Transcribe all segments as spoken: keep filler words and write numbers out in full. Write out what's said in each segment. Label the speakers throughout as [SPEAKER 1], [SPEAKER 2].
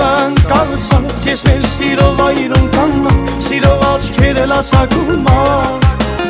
[SPEAKER 1] տերևան կառուցած, ես մեր սիրով այրում կանգնած, սիրով աչքերը լացակումած,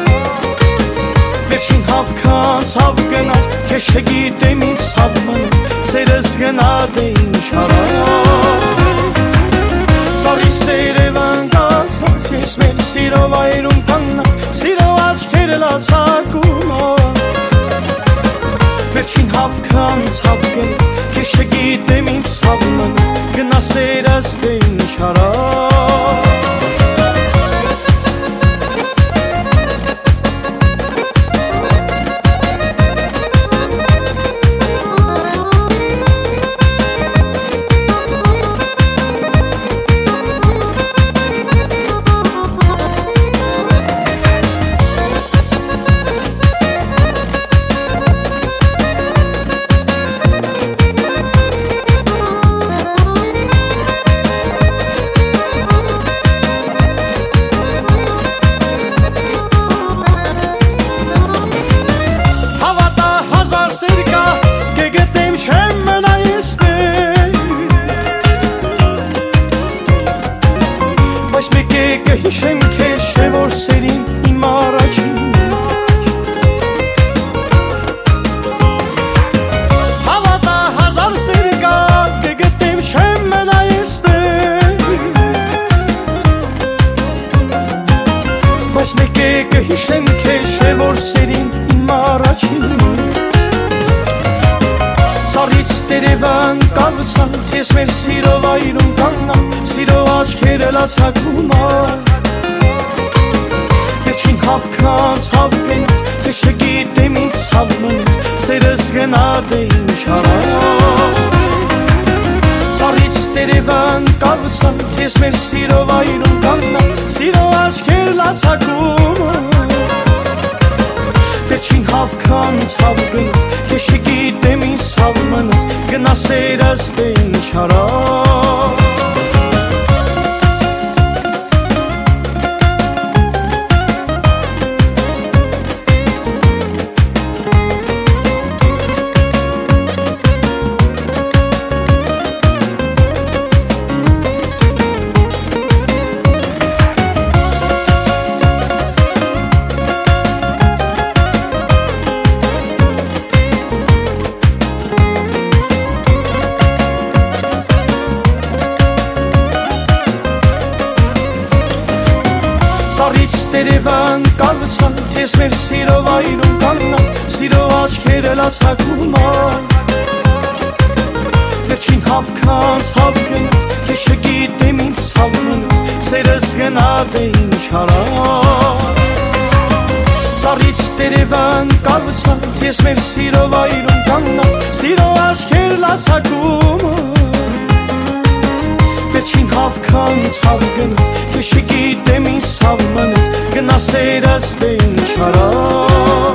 [SPEAKER 1] վերջին հավքած հավ գնաց, քեզ չգիտեմ ինձ ցավ մնաց, սերս գնաց է ինչ արած, ծառից տերևան կառուցած, ես մեր սիրով այրում կանգնած, սիրով աչքերը լացակումած, վերջին հավքան ցավ գնաց, քեզ չգիտեմ ինձ ցավ մնաց, գնա սերս դե ինչ արած, Հիշեմ քեզ չէ որ սերին իմ առաջինից Հավատա հազար սեր կա կգտնեմ չեմ մնա էսպես Բայց մեկ է կհիշեմ քեզ չէ որ սերին իմ առաջինից Ծառից տերևան կառուցած ես մեր սիրով այրում կանգնած Սիրով աչքերը լացակումած Վերջին հավքած հավ գնաց Քեզ չգիտեմ ինձ ցավ մնաց Սերս գնաց է ինչ արած Ծառից տերևան կառուցած ես մեր սիրով այրում կանգնած Սիրով աչքեր լացակումած Վերջին հավքան ցավ գնաց Քեզ չգիտեմ ինձ ցավ մնաց Գնա սերս դե ինչ արած Ծառից տերևան կառուցած ես մեր սիրով այրում կանգնած Սիրով աչքերը լացակումած Վերջին հավքած հավ գնաց Քեզ չգիտեմ ինձ ցավ մնաց Սերս գնաց է ինչ արած Ծառից տերևան կառուցած ես մեր սիրով այրում կանգնած Սիրով աչքեր լացակումած Վերջին հավքան ցավ գնաց Քեզ չգիտեմ ինձ ցավ մնաց Գնա սերս դե ինչ արած